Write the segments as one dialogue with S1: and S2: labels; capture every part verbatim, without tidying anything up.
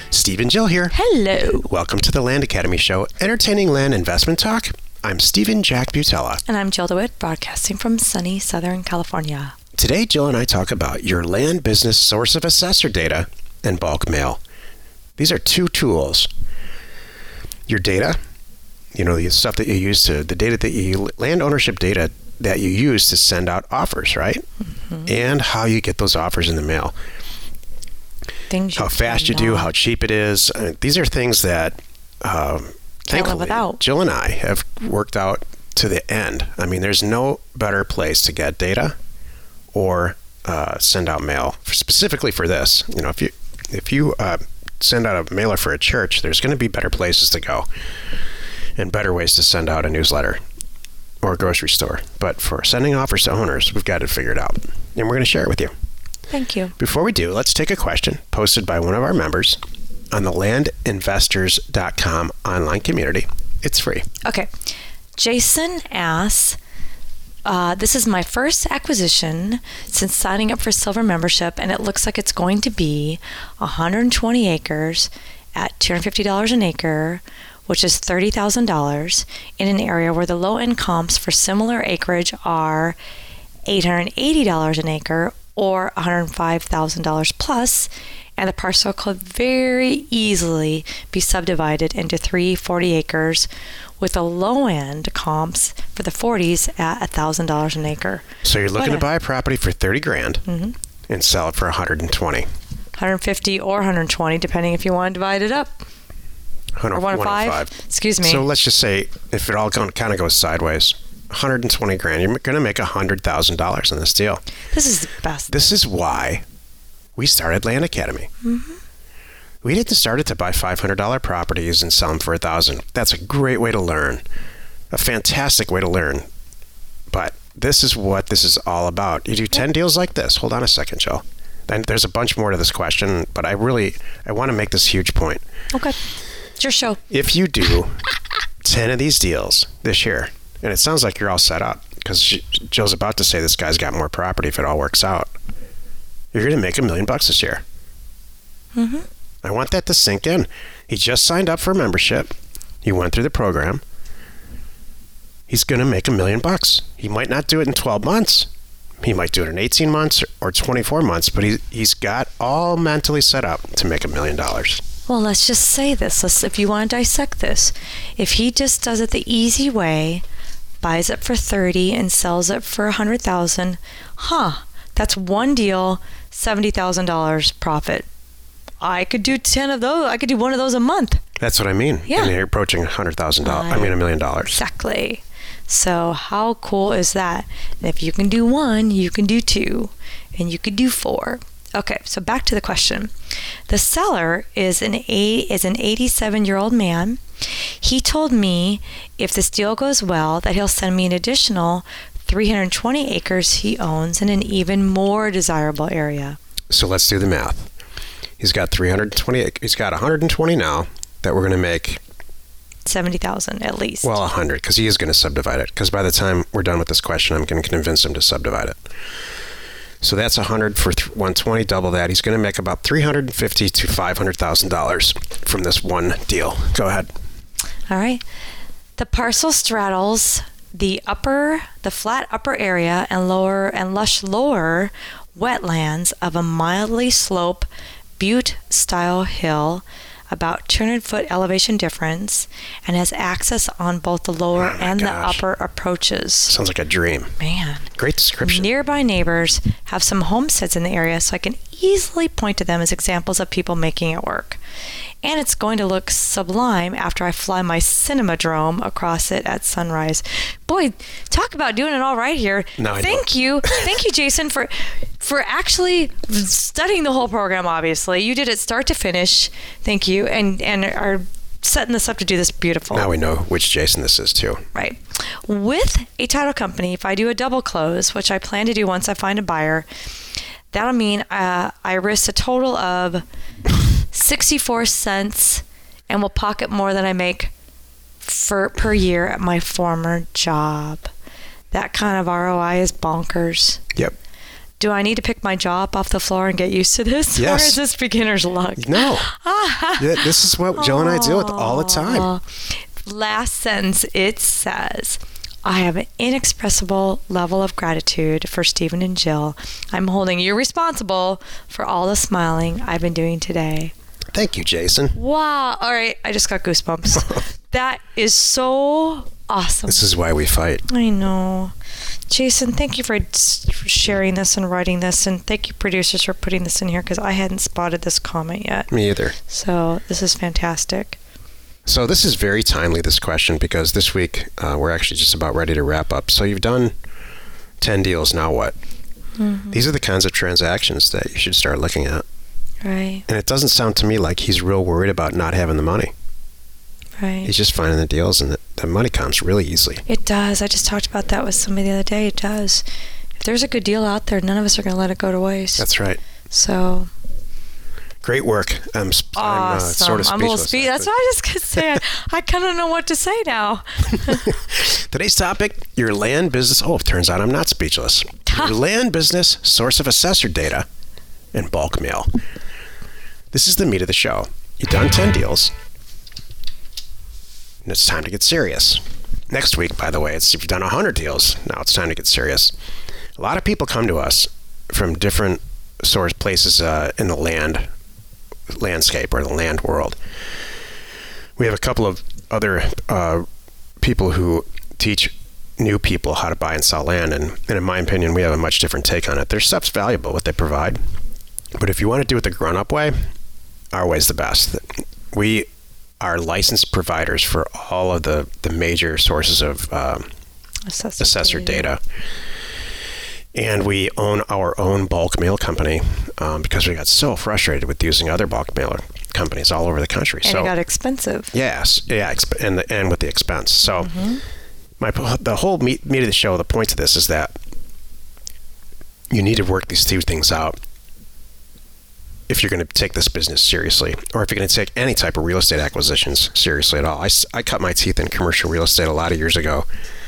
S1: Steve and Jill here.
S2: Hello.
S1: Welcome to the Land Academy Show, entertaining land investment talk. I'm Stephen Jack Butella.
S2: And I'm Jill DeWitt, broadcasting from sunny Southern California.
S1: Today, Jill and I talk about your land business source of assessor data and bulk mail. These are two tools. Your data, you know, the stuff that you use to, the data that you, land ownership data that you use to send out offers, right? Mm-hmm. And how you get those offers in the mail.
S2: Things
S1: how fast you do, how cheap it is. Uh, these are things that, um,
S2: Can't live
S1: thankfully,
S2: without.
S1: Jill and I have worked out to the end. I mean, there's no better place to get data or uh, send out mail for, specifically for this. You know, if you if you uh, send out a mailer for a church, there's going to be better places to go and better ways to send out a newsletter or a grocery store. But for sending offers to owners, we've got it figured out, and we're going to share it with you.
S2: Thank you.
S1: Before we do, let's take a question posted by one of our members on the land investors dot com online community. It's free.
S2: Okay. Jason asks, uh, this is my first acquisition since signing up for Silver membership, and it looks like it's going to be one hundred twenty acres at two hundred fifty dollars an acre, which is thirty thousand dollars, in an area where the low-end comps for similar acreage are eight hundred eighty dollars an acre or one hundred five thousand dollars plus, and the parcel could very easily be subdivided into three forty acres with the low-end comps for the forties at one thousand dollars an acre.
S1: So you're looking
S2: What
S1: to
S2: a-
S1: buy a property for thirty grand
S2: Mm-hmm.
S1: and sell it for one hundred twenty.
S2: one hundred fifty or one hundred twenty, depending if you want to divide it up.
S1: one
S2: Or one hundred five. Excuse me.
S1: So let's just say if it all kind of goes sideways, one hundred twenty grand, you're going to make one hundred thousand dollars in this deal.
S2: This is the best.
S1: This is why we started Land Academy.
S2: Mm-hmm.
S1: We didn't start it to buy five hundred dollars properties and sell them for one thousand dollars. That's a great way to learn. A fantastic way to learn. But this is what this is all about. You do ten deals like this. Hold on a second, Jill. Then there's a bunch more to this question, but I really, I want to make this huge point.
S2: Okay. It's your show.
S1: If you do ten of these deals this year, and it sounds like you're all set up, because Jill's about to say this guy's got more property if it all works out, you're going to make a million bucks this year.
S2: Mm-hmm.
S1: I want that to sink in. He just signed up for membership. He went through the program. He's going to make a million bucks. He might not do it in twelve months. He might do it in eighteen months or twenty-four months, but he, he's got all mentally set up to make a million dollars.
S2: Well, let's just say this. Let's, if you want to dissect this, if he just does it the easy way, buys it for thirty and sells it for one hundred thousand dollars, huh, that's one deal, seventy thousand dollars profit. I could do ten of those. I could do one of those a month.
S1: That's what I mean.
S2: Yeah.
S1: And you're approaching one hundred thousand dollars. I mean, a million dollars.
S2: Exactly. So how cool is that? And if you can do one, you can do two, and you could do four. Okay, so back to the question. The seller is an eight, is an eighty-seven-year-old man. He told me if this deal goes well that he'll send me an additional three hundred twenty acres he owns in an even more desirable area.
S1: So let's do the math. He's got three hundred twenty. He's got one hundred twenty now that we're going to make
S2: seventy thousand at least.
S1: Well, one hundred, because he is going to subdivide it. Because by the time we're done with this question, I'm going to convince him to subdivide it. So that's one hundred for one hundred twenty, double that. He's going to make about three hundred fifty thousand to five hundred thousand dollars from this one deal. Go ahead.
S2: All right. The parcel straddles the upper, the flat upper area and lower and lush lower wetlands of a mildly sloped butte-style hill, about two hundred foot elevation difference, and has access on both the lower
S1: Oh my
S2: and
S1: gosh.
S2: the upper approaches.
S1: Sounds like a dream.
S2: Man.
S1: Great description.
S2: Nearby neighbors have some homesteads in the area, so I can easily point to them as examples of people making it work. And it's going to look sublime after I fly my cinema drone across it at sunrise. Boy, talk about doing it all right here.
S1: No, I
S2: Thank
S1: don't.
S2: you. Thank you, Jason, for for actually studying the whole program, obviously. You did it start to finish. Thank you. And, and are setting this up to do this beautiful.
S1: Now we know which Jason this is, too.
S2: Right. With a title company, if I do a double close, which I plan to do once I find a buyer, that'll mean uh, I risk a total of sixty-four cents and will pocket more than I make for per year at my former job. That kind of R O I is bonkers.
S1: Yep.
S2: Do I need to pick my jaw up off the floor and get used to this?
S1: Yes.
S2: Or is this beginner's luck?
S1: No. Yeah, this is what Jill and I deal with all the time.
S2: Last sentence, it says, I have an inexpressible level of gratitude for Stephen and Jill. I'm holding you responsible for all the smiling I've been doing today.
S1: Thank you, Jason.
S2: Wow. All right. I just got goosebumps. That is so awesome.
S1: This is why we fight.
S2: I know. Jason, thank you for for sharing this and writing this. And thank you, producers, for putting this in here because I hadn't spotted this comment yet.
S1: Me either.
S2: So this is fantastic.
S1: So this is very timely, this question, because this week uh, we're actually just about ready to wrap up. So you've done ten deals. Now what? Mm-hmm. These are the kinds of transactions that you should start looking at.
S2: Right.
S1: And it doesn't sound to me like he's real worried about not having the money.
S2: Right.
S1: He's just finding the deals, and the, the money comes really easily.
S2: It does. I just talked about that with somebody the other day. It does. If there's a good deal out there, none of us are going to let it go to waste.
S1: That's right.
S2: So...
S1: Great work. I'm,
S2: awesome.
S1: I'm uh, sort of speechless.
S2: I'm a little spe- That's what I was just going to say. I, I kind of know what to say now.
S1: Today's topic, your land business. Oh, it turns out I'm not speechless. Your land business, source of assessor data, and bulk mail. This is the meat of the show. You've done ten deals, and it's time to get serious. Next week, by the way, it's if you've done one hundred deals, now it's time to get serious. A lot of people come to us from different source places uh, in the land landscape or the land world. We have a couple of other uh, people who teach new people how to buy and sell land, and, and in my opinion, we have a much different take on it. Their stuff's valuable, what they provide, but if you want to do it the grown-up way, our way's the best. We are licensed providers for all of the, the major sources of um, assessor, assessor data. data. And we own our own bulk mail company um, because we got so frustrated with using other bulk mailer companies all over the country.
S2: And
S1: so
S2: it got expensive.
S1: Yes, yeah, exp- and the, and with the expense. So mm-hmm. my the whole meat, meat of the show, the point of this is that you need to work these two things out if you're going to take this business seriously, or if you're going to take any type of real estate acquisitions seriously at all. I, I cut my teeth in commercial real estate a lot of years ago,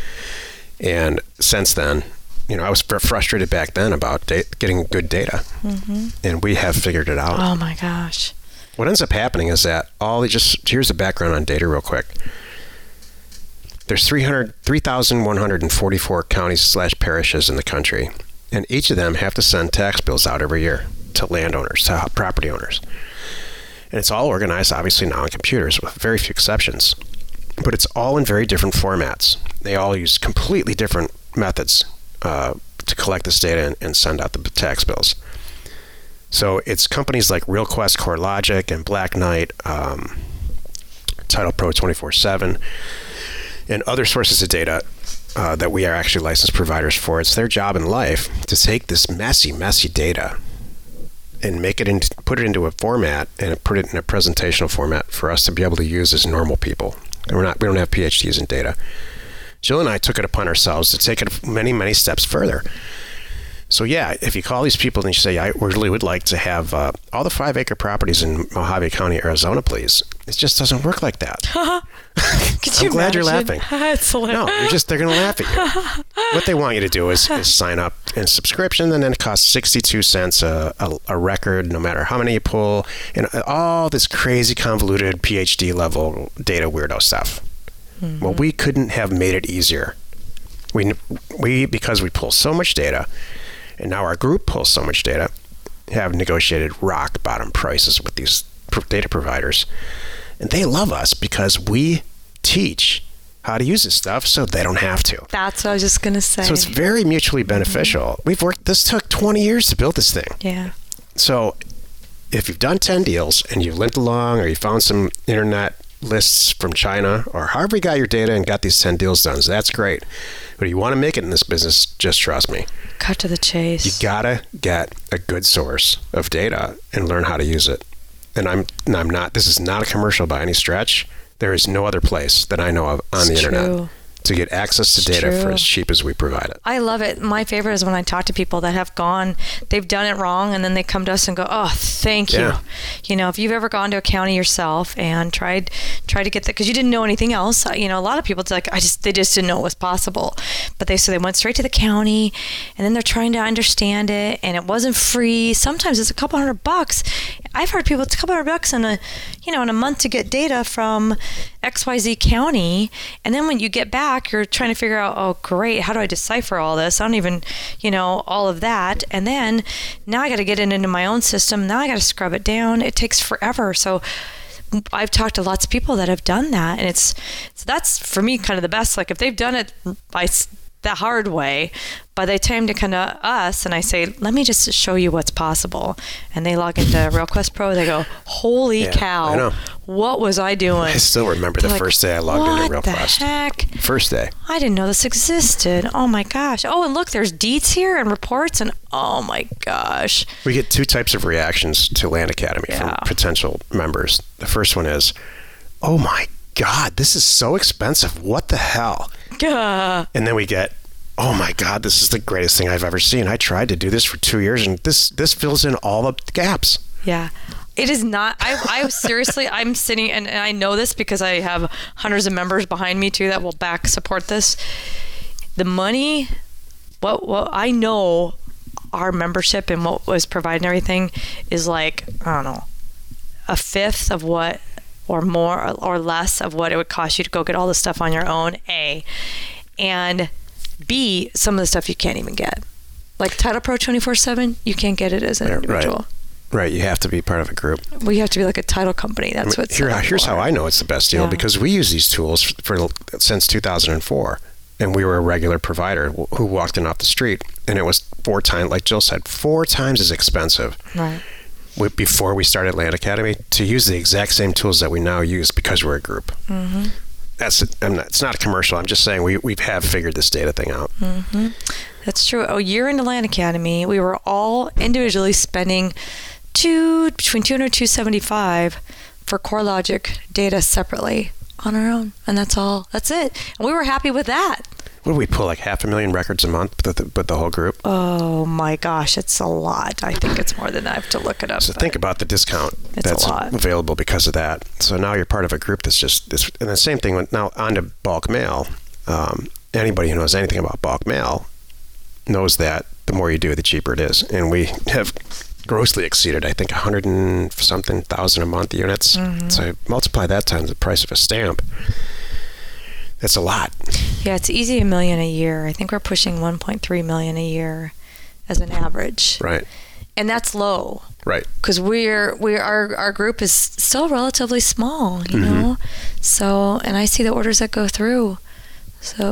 S1: and since then, you know, I was frustrated back then about da- getting good data, mm-hmm. and we have figured it out.
S2: Oh my gosh.
S1: What ends up happening is that all the just, here's the background on data real quick. There's three hundred, three thousand one hundred forty-four counties slash parishes in the country, and each of them have to send tax bills out every year to landowners, to property owners. And it's all organized, obviously, now on computers, with very few exceptions. But it's all in very different formats. They all use completely different methods Uh, to collect this data and, and send out the tax bills. So it's companies like RealQuest, CoreLogic, and Black Knight, um, Title Pro twenty-four seven, and other sources of data uh, that we are actually licensed providers for. It's their job in life to take this messy, messy data and make it into, put it into a format and put it in a presentational format for us to be able to use as normal people. And we're not, we don't have P H Ds in data. Jill and I took it upon ourselves to take it many, many steps further. So yeah, if you call these people and you say, I really would like to have uh, all the five acre properties in Mojave County, Arizona, please. It just doesn't work like that.
S2: Could you
S1: I'm glad
S2: imagine?
S1: you're laughing.
S2: It's
S1: no, you're just, they're going to laugh at you. What they want you to do is, is sign up in subscription, and then it costs sixty-two cents a, a, a record, no matter how many you pull, and all this crazy convoluted P H D level data weirdo stuff. Mm-hmm. Well, we couldn't have made it easier. We, we, because we pull so much data, and now our group pulls so much data, have negotiated rock bottom prices with these data providers. And they love us because we teach how to use this stuff so they don't have to.
S2: That's what I was just going to say.
S1: So it's very mutually beneficial. Mm-hmm. We've worked, this took twenty years to build this thing.
S2: Yeah.
S1: So if you've done ten deals and you've linked along, or you found some internet lists from China, or however you got your data and got these ten deals done, so that's great. But if you want to make it in this business, just trust me.
S2: Cut to the chase.
S1: You gotta get a good source of data and learn how to use it. And I'm and I'm not, this is not a commercial by any stretch. There is no other place that I know of on
S2: it's
S1: the internet
S2: true.
S1: to get access to
S2: It's
S1: data
S2: true.
S1: for as cheap as we provide it.
S2: I love it. My favorite is when I talk to people that have gone, they've done it wrong, and then they come to us and go, "Oh, thank you."
S1: Yeah.
S2: You know, if you've ever gone to a county yourself and tried tried to get that, because you didn't know anything else. You know, a lot of people, it's like I just they just didn't know it was possible. But they so they went straight to the county, and then they're trying to understand it, and it wasn't free. Sometimes it's a couple hundred bucks. I've heard people it's a couple hundred bucks in a, you know, in a month to get data from X Y Z county, and then when you get back, you're trying to figure out, oh, great, how do I decipher all this? I don't even, you know, all of that. And then now I got to get it into my own system. Now I got to scrub it down. It takes forever. So I've talked to lots of people that have done that. And it's, so that's for me kind of the best. Like if they've done it by the hard way, by the time to kind of us, and I say, let me just show you what's possible. And they log into RailQuest Pro, they go, holy
S1: Yeah,
S2: cow,
S1: I know.
S2: what was I doing?
S1: I still remember the
S2: They're like,
S1: first day I logged into
S2: what the
S1: RailQuest.
S2: heck?
S1: First day.
S2: I didn't know this existed. Oh my gosh. Oh, and look, there's deets here and reports, and oh my gosh.
S1: We get two types of reactions to Land Academy
S2: Yeah.
S1: from potential members. The first one is, oh my God, this is so expensive. What the hell?
S2: Gah.
S1: And then we get, oh my God, this is the greatest thing I've ever seen. I tried to do this for two years and this this fills in all the gaps.
S2: Yeah. It is not, I, I seriously, I'm sitting, and, and I know this because I have hundreds of members behind me too that will back support this. The money, what, what I know our membership and what was provided and everything is like, I don't know, a fifth of what, or more or less of what it would cost you to go get all this stuff on your own, A. And B, some of the stuff you can't even get. Like Title Pro twenty-four seven, you can't get it as an
S1: Right.
S2: individual.
S1: Right, you have to be part of a group.
S2: Well, you have to be like a title company. That's
S1: I mean,
S2: what's
S1: here, here's how I know it's the best deal,
S2: Yeah.
S1: because we use these tools for since two thousand four, and we were a regular provider who walked in off the street, and it was four times, like Jill said, four times as expensive
S2: Right.
S1: we- before we started Land Academy to use the exact same tools that we now use because we're a group.
S2: Mm-hmm.
S1: That's I'm not, it's not a commercial. I'm just saying we we have figured this data thing out.
S2: Mm-hmm. That's true. A year into Land Academy, we were all individually spending two between two hundred and two seventy-five for CoreLogic data separately on our own, and that's all. That's it. And we were happy with that.
S1: What do we pull, like half a million records a month, but the, but the whole group?
S2: Oh my gosh, it's a lot. I think it's more than that. I have to look it up.
S1: So
S2: but
S1: think about the discount
S2: It's a
S1: that's
S2: lot.
S1: available because of that. So now you're part of a group that's just this. And the same thing with now on to bulk mail. Um, anybody who knows anything about bulk mail knows that the more you do, the cheaper it is. And we have grossly exceeded, I think, a hundred and something thousand a month units.
S2: Mm-hmm.
S1: So multiply that times the price of a stamp. That's a lot.
S2: Yeah, it's easy a million a year. I think we're pushing one point three million a year as an average.
S1: Right.
S2: And that's low.
S1: Right.
S2: Because we're we our our group is still relatively small, you
S1: Mm-hmm.
S2: know. So, and I see the orders that go through. So,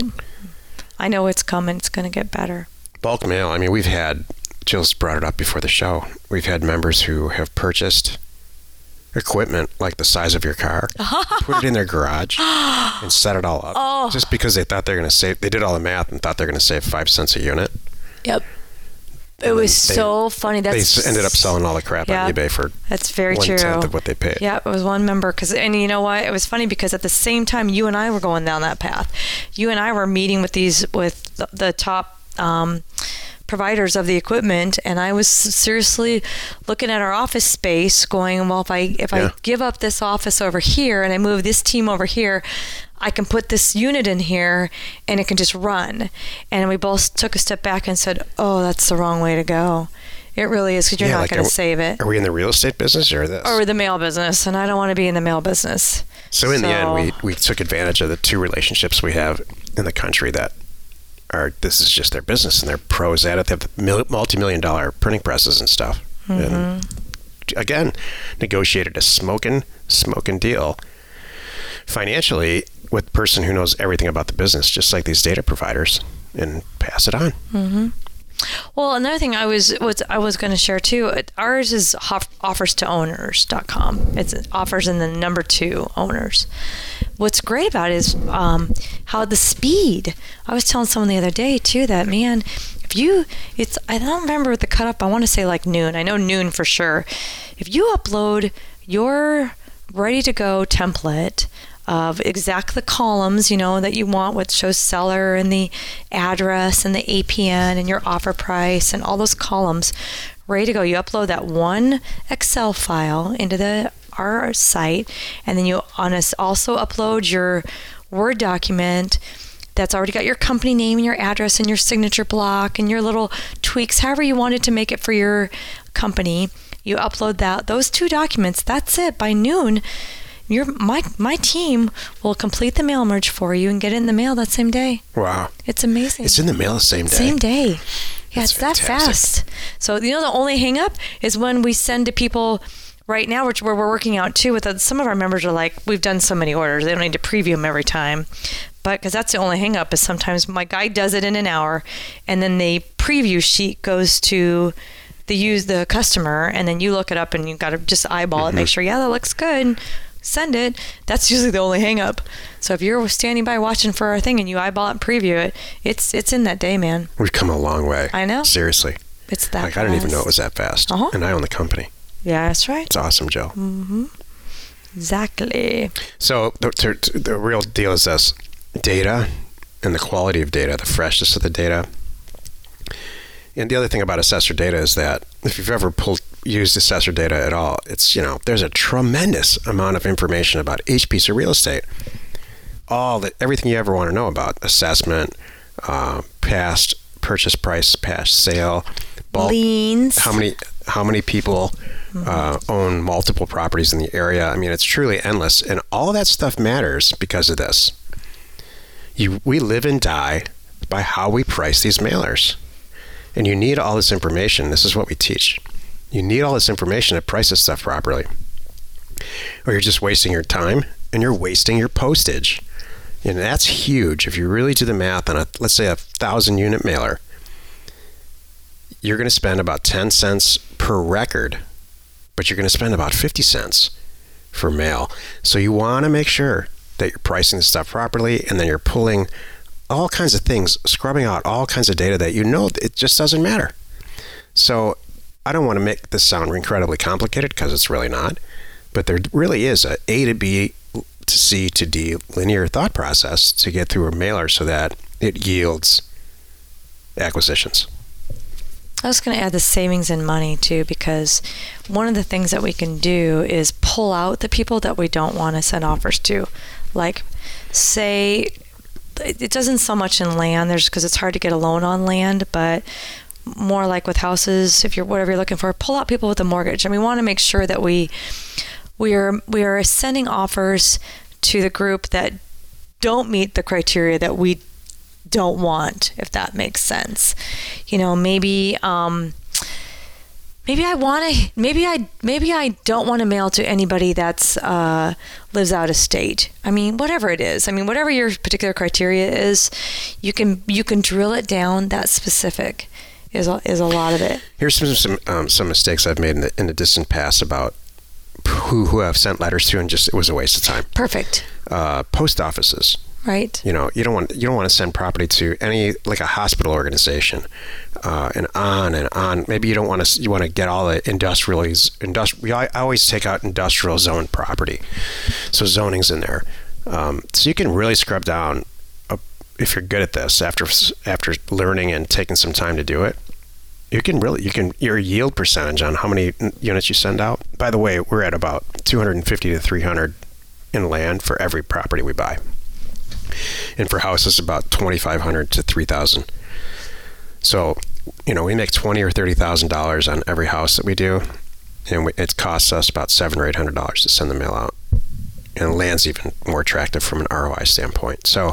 S2: I know it's coming. It's going to get better.
S1: Bulk mail. I mean, we've had, Jill's brought it up before the show. We've had members who have purchased equipment like the size of your car, put it in their garage, and set it all up.
S2: Oh.
S1: Just because they thought they were going to save, they did all the math and thought they were going to save five cents a unit.
S2: Yep. It was
S1: they-
S2: so funny.
S1: They
S2: That's
S1: s- ended up selling all the crap
S2: Yeah.
S1: on eBay for
S2: That's very
S1: one
S2: true.
S1: tenth of what they paid.
S2: Yeah, it was one member. Cause, and you know what? It was funny because at the same time, you and I were going down that path. You and I were meeting with these, with the, the top um, providers of the equipment, and I was seriously looking at our office space, going, well, if I if
S1: Yeah.
S2: I give up this office over here and I move this team over here, I can put this unit in here and it can just run. And we both took a step back and said, oh, that's the wrong way to go. It really is, because you're
S1: Yeah,
S2: not
S1: like,
S2: going
S1: are-
S2: to save it.
S1: Are we in the real estate business or this?
S2: Or the mail business, and I don't want to be in the mail business.
S1: So in the end,
S2: So-
S1: we, we took advantage of the two relationships we have in the country that are, this is just their business and they're pros at it. They have the mil- multi-million dollar printing presses and stuff.
S2: Mm-hmm.
S1: And again, negotiated a smoking, smoking deal financially with the person who knows everything about the business, just like these data providers, and pass it on.
S2: Mm-hmm. Well, another thing I was was I was going to share too. it- Ours is offers to owners dot com. It's offers in the number two owners. What's great about it is um, how the speed. I was telling someone the other day too that, man, if you it's I don't remember the cutoff. I want to say like noon. I know noon for sure. If you upload your ready to go template of exact the columns, you know, that you want, which shows seller and the address and the A P N and your offer price and all those columns ready to go. You upload that one Excel file into the our site, and then you on us also upload your Word document that's already got your company name and your address and your signature block and your little tweaks, however you wanted to make it for your company. You upload that those two documents. That's it. By noon, your my my team will complete the mail merge for you and get it in the mail that same day.
S1: Wow.
S2: It's amazing.
S1: It's in the mail the same day.
S2: Same day. Yeah,
S1: That's
S2: it's that
S1: fantastic.
S2: fast. So, you know, the only hang up is when we send to people right now, which where we're working out too with uh, some of our members are like, we've done so many orders, they don't need to preview them every time. But because that's the only hang up is sometimes my guy does it in an hour, and then the preview sheet goes to the use the customer, and then you look it up and you got to just eyeball
S1: Mm-hmm.
S2: it, make sure, yeah, that looks good. Send it. That's usually the only hang up. So if you're standing by watching for our thing and you eyeball it and preview it, it's it's in that day, man.
S1: We've come a long way.
S2: I know.
S1: Seriously.
S2: It's that
S1: Like, I didn't even
S2: fast.
S1: know it was that fast.
S2: Uh-huh.
S1: And I own the company.
S2: Yeah, that's right.
S1: It's awesome, Joe.
S2: Mm-hmm. Exactly.
S1: So the, the, the real deal is this. Data and the quality of data, the freshness of the data. And the other thing about assessor data is that if you've ever pulled used assessor data at all, it's, you know, there's a tremendous amount of information about each piece of real estate. All that, everything you ever want to know about assessment, uh, past purchase price, past sale, bulk,
S2: Liens.
S1: how many how many people uh, own multiple properties in the area. I mean, it's truly endless, and all of that stuff matters because of this. You, we live and die by how we price these mailers. And you need all this information. This is what we teach. You need all this information to price this stuff properly. Or you're just wasting your time and you're wasting your postage. And that's huge. If you really do the math on a, let's say, a thousand unit mailer, you're going to spend about ten cents per record, but you're going to spend about fifty cents for mail. So you want to make sure that you're pricing the stuff properly, and then you're pulling all kinds of things, scrubbing out all kinds of data that you know it just doesn't matter. So I don't want to make this sound incredibly complicated, because it's really not, but there really is a A to B to C to D linear thought process to get through a mailer so that it yields acquisitions.
S2: I was going to add the savings in money too, because one of the things that we can do is pull out the people that we don't want to send offers to. Like, say, it doesn't so much in land, there's because it's hard to get a loan on land, but more like with houses, if you're whatever you're looking for, pull out people with a mortgage. And we want to make sure that we we are we are sending offers to the group that don't meet the criteria that we don't want, if that makes sense. You know, maybe um, maybe I want to maybe I maybe I don't want to mail to anybody that's uh, lives out of state. I mean, whatever it is. I mean, whatever your particular criteria is, you can you can drill it down that specific. Is a, is a lot of it.
S1: Here's some some um, some mistakes I've made in the in the distant past about who who I've sent letters to, and just it was a waste of time.
S2: Perfect.
S1: Uh, post offices.
S2: Right.
S1: You know, you don't want you don't want to send property to any, like a hospital organization, uh, and on and on. Maybe you don't want to. You want to get all the industrials. Industrial. I always take out industrial zone property, so zoning's in there. Um, so you can really scrub down. If you're good at this, after after learning and taking some time to do it, you can really you can your yield percentage on how many units you send out. By the way, we're at about two hundred fifty to three hundred in land for every property we buy, and for houses about twenty-five hundred to three thousand. So, you know, we make twenty or thirty thousand dollars on every house that we do, and we, it costs us about seven or eight hundred dollars to send the mail out. And land's even more attractive from an R O I standpoint. So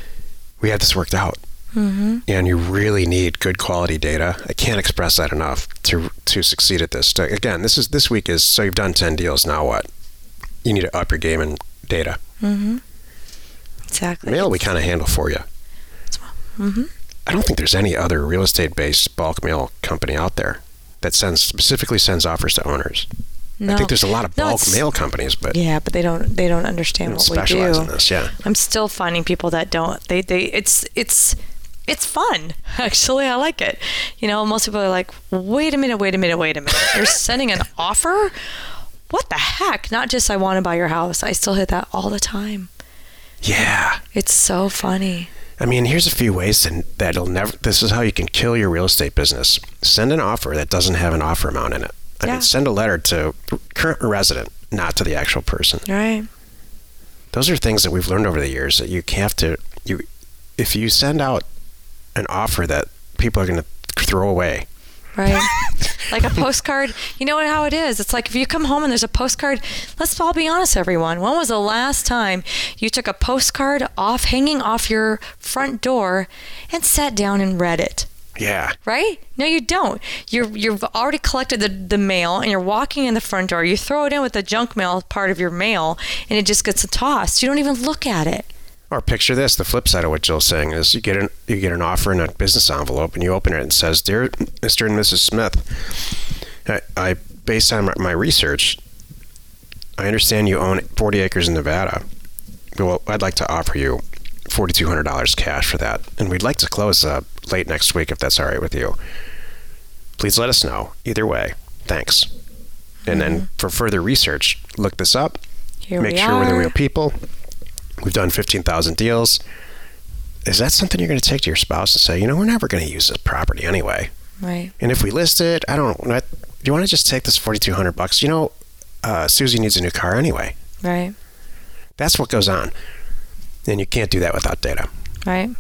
S1: we have this worked out. Mm-hmm. And you really need good quality data. I can't express that enough to to succeed at this. Again, this is this week is, so you've done ten deals, now what? You need to up your game in data.
S2: Mm-hmm. Exactly.
S1: Mail we kind of handle for you.
S2: Mm-hmm.
S1: I don't think there's any other real estate-based bulk mail company out there that sends specifically sends offers to owners.
S2: No.
S1: I think there's a lot of
S2: No,
S1: bulk
S2: it's-
S1: mail companies, but
S2: Yeah, but they don't they don't understand
S1: they don't
S2: what we
S1: specialize
S2: do.
S1: in this. Yeah.
S2: I'm still finding people that don't. They they it's it's it's fun. Actually, I like it. You know, most people are like, wait a minute, wait a minute, wait a minute. You're sending an offer? What the heck? Not just I want to buy your house. I still hit that all the time.
S1: Yeah.
S2: It's so funny.
S1: I mean, here's a few ways and that'll never, this is how you can kill your real estate business. Send an offer that doesn't have an offer amount in it. I
S2: Yeah.
S1: mean, send a letter to current resident, not to the actual person.
S2: Right.
S1: Those are things that we've learned over the years that you have to, you, if you send out an offer that people are going to throw away.
S2: Right. Like a postcard. You know how it is. It's like if you come home and there's a postcard, let's all be honest, everyone. When was the last time you took a postcard off, hanging off your front door and sat down and read it?
S1: Yeah.
S2: Right? No, you don't. You're, you've already collected the, the mail and you're walking in the front door. You throw it in with the junk mail part of your mail and it just gets tossed. You don't even look at it.
S1: Or picture this, the flip side of what Jill's saying is you get an you get an offer in a business envelope and you open it and it says, "Dear Mister and Missus Smith, I, I based on my research, I understand you own forty acres in Nevada. Well, I'd like to offer you forty-two hundred dollars cash for that. And we'd like to close uh, late next week if that's all right with you. Please let us know. Either way, thanks." And mm-hmm. then for further research, look this up,
S2: Here
S1: make
S2: we
S1: sure
S2: are.
S1: we're the real people. We've done fifteen thousand deals. Is that something you're going to take to your spouse and say, you know, we're never going to use this property anyway?
S2: Right.
S1: And if we list it, I don't know, do you want to just take this forty-two hundred bucks? You know, uh, Susie needs a new car anyway.
S2: Right.
S1: That's what goes on. And you can't do that without data.
S2: Right.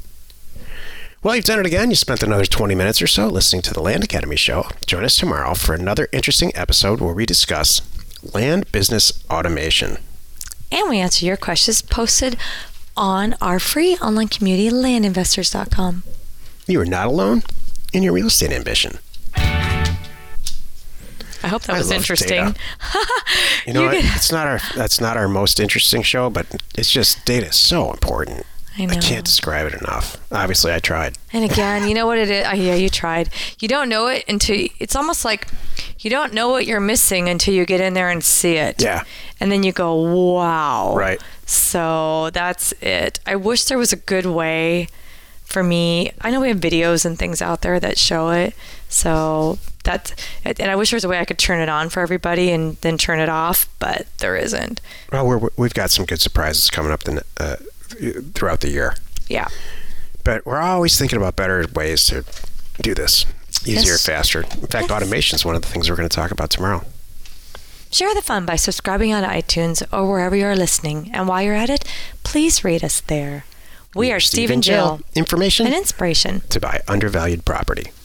S1: Well, you've done it again. You spent another twenty minutes or so listening to the Land Academy Show. Join us tomorrow for another interesting episode where we discuss land business automation.
S2: And we answer your questions posted on our free online community, land investors dot com.
S1: You are not alone in your real estate ambition.
S2: I hope that
S1: I
S2: was
S1: love
S2: interesting.
S1: You know,
S2: You
S1: what?
S2: could-
S1: it's not our that's not our most interesting show, but it's just data is so important.
S2: I know.
S1: I can't describe it enough. Obviously, I tried.
S2: And again, you know what it is? Oh, yeah, you tried. You don't know it until it's almost like you don't know what you're missing until you get in there and see it.
S1: Yeah.
S2: And then you go, wow.
S1: Right.
S2: So that's it. I wish there was a good way for me. I know we have videos and things out there that show it. So that's, and I wish there was a way I could turn it on for everybody and then turn it off, but there isn't.
S1: Well, we're, we've got some good surprises coming up the, uh, throughout the year.
S2: Yeah.
S1: But we're always thinking about better ways to do this. Easier,
S2: Yes.
S1: faster. In fact,
S2: Yes.
S1: automation is one of the things we're going to talk about tomorrow.
S2: Share the fun by subscribing on iTunes or wherever you are listening. And while you're at it, please rate us there. We are Steve and Jill.
S1: Information
S2: An inspiration
S1: to buy undervalued property.